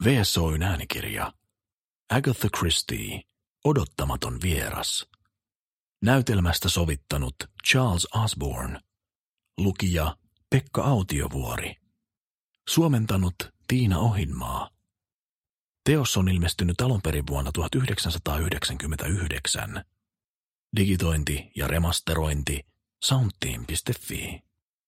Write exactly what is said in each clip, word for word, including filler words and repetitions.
V S O:n äänikirja. Agatha Christie, odottamaton vieras. Näytelmästä sovittanut Charles Osborne. Lukija Pekka Autiovuori. Suomentanut Tiina Ohinmaa. Teos on ilmestynyt alun perin vuonna tuhatyhdeksänsataayhdeksänkymmentäyhdeksän. Digitointi ja remasterointi soundteam piste fi.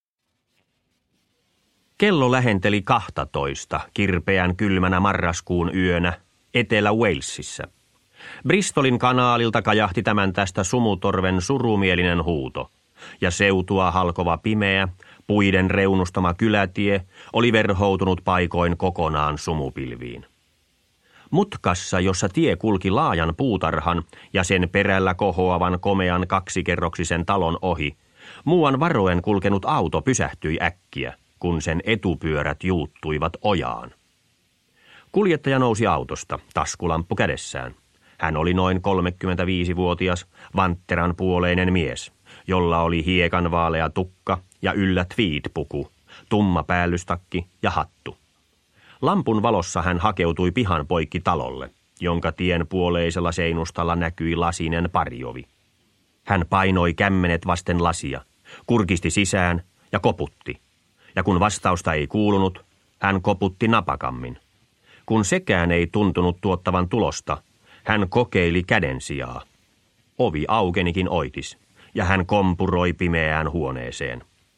Kello lähenteli kahtatoista kirpeän kylmänä marraskuun yönä Etelä-Walesissa. Bristolin kanaalilta kajahti tämän tästä sumutorven surumielinen huuto, ja seutua halkova pimeä, puiden reunustama kylätie oli verhoutunut paikoin kokonaan sumupilviin. Mutkassa, jossa tie kulki laajan puutarhan ja sen perällä kohoavan komean kaksikerroksisen talon ohi, muuan varoen kulkenut auto pysähtyi äkkiä, kun sen etupyörät juuttuivat ojaan. Kuljettaja nousi autosta, taskulamppu kädessään. Hän oli noin kolmekymmentäviisivuotias, vantteran puoleinen mies, jolla oli hiekan vaalea tukka ja yllä tweed-puku, tumma päällystakki ja hattu. Lampun valossa hän hakeutui pihan poikki talolle, jonka tien puoleisella seinustalla näkyi lasinen pariovi. Hän painoi kämmenet vasten lasia, kurkisti sisään ja koputti. Ja kun vastausta ei kuulunut, hän koputti napakammin. Kun sekään ei tuntunut tuottavan tulosta, hän kokeili käden sijaa. Ovi aukenikin oitis, ja hän kompuroi pimeään huoneeseen.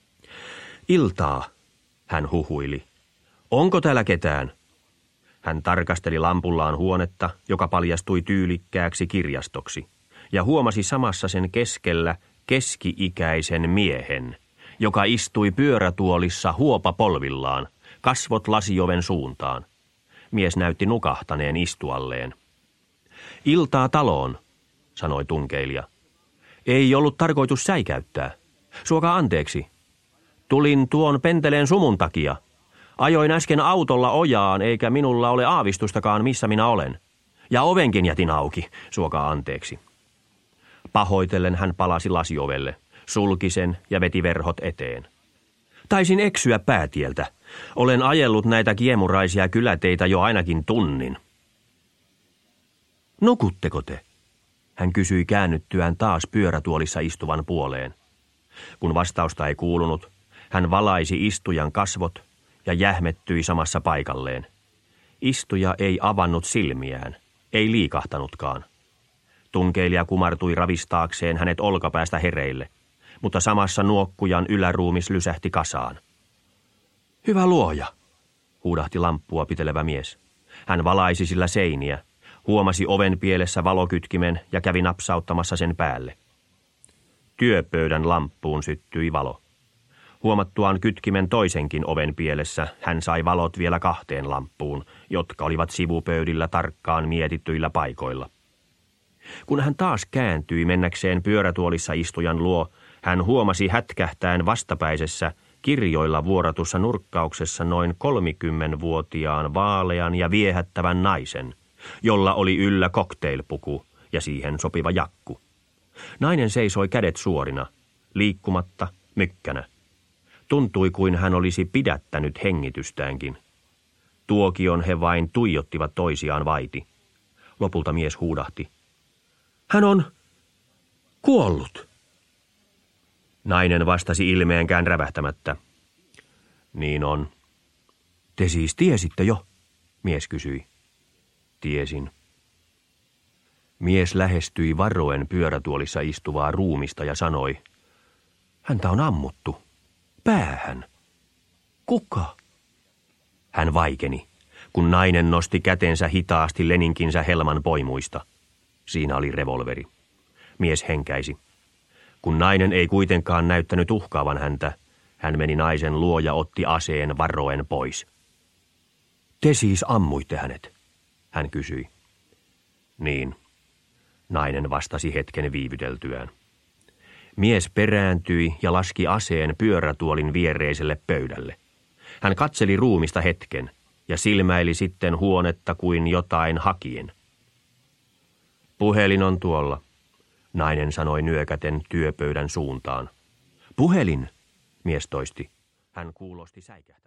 Iltaa, hän huhuili. Onko täällä ketään? Hän tarkasteli lampullaan huonetta, joka paljastui tyylikkääksi kirjastoksi, ja huomasi samassa sen keskellä keski-ikäisen miehen, joka istui pyörätuolissa huopa polvillaan, kasvot lasioven suuntaan. Mies näytti nukahtaneen istualleen. Iltaa taloon, sanoi tunkeilija. Ei ollut tarkoitus säikäyttää. Suokaa anteeksi. Tulin tuon penteleen sumun takia. Ajoin äsken autolla ojaan, eikä minulla ole aavistustakaan, missä minä olen. Ja ovenkin jätin auki, suokaa anteeksi. Pahoitellen hän palasi lasiovelle, sulki sen ja veti verhot eteen. Taisin eksyä päätieltä. Olen ajellut näitä kiemuraisia kyläteitä jo ainakin tunnin. Nukutteko te? Hän kysyi käännyttyään taas pyörätuolissa istuvan puoleen. Kun vastausta ei kuulunut, hän valaisi istujan kasvot ja jähmettyi samassa paikalleen. Istuja ei avannut silmiään, ei liikahtanutkaan. Tunkeilija kumartui ravistaakseen hänet olkapäästä hereille, mutta samassa nuokkujan yläruumis lysähti kasaan. Hyvä luoja, huudahti lamppua pitelevä mies. Hän valaisi sillä seiniä, huomasi oven pielessä valokytkimen ja kävi napsauttamassa sen päälle. Työpöydän lamppuun syttyi valo. Huomattuaan kytkimen toisenkin oven pielessä, hän sai valot vielä kahteen lamppuun, jotka olivat sivupöydillä tarkkaan mietittyillä paikoilla. Kun hän taas kääntyi mennäkseen pyörätuolissa istujan luo, hän huomasi hätkähtäen vastapäisessä kirjoilla vuoratussa nurkkauksessa noin kolmikymmenvuotiaan vaalean ja viehättävän naisen, jolla oli yllä cocktailpuku ja siihen sopiva jakku. Nainen seisoi kädet suorina, liikkumatta, mykkänä. Tuntui kuin hän olisi pidättänyt hengitystäänkin. Tuokion he vain tuijottivat toisiaan vaiti. Lopulta mies huudahti. Hän on kuollut. Nainen vastasi ilmeenkään rävähtämättä. Niin on. Te siis tiesitte jo, mies kysyi. Tiesin. Mies lähestyi varoen pyörätuolissa istuvaa ruumista ja sanoi. Häntä on ammuttu. Päähän. Kuka? Hän vaikeni, kun nainen nosti kätensä hitaasti leninkinsä helman poimuista. Siinä oli revolveri. Mies henkäisi. Kun nainen ei kuitenkaan näyttänyt uhkaavan häntä, hän meni naisen luo ja otti aseen varoen pois. Te siis ammuitte hänet, hän kysyi. Niin, nainen vastasi hetken viivyteltyään. Mies perääntyi ja laski aseen pyörätuolin viereiselle pöydälle. Hän katseli ruumista hetken ja silmäili sitten huonetta kuin jotain hakien. Puhelin on tuolla, nainen sanoi nyökäten työpöydän suuntaan. Puhelin, mies toisti. Hän kuulosti säikähtävän.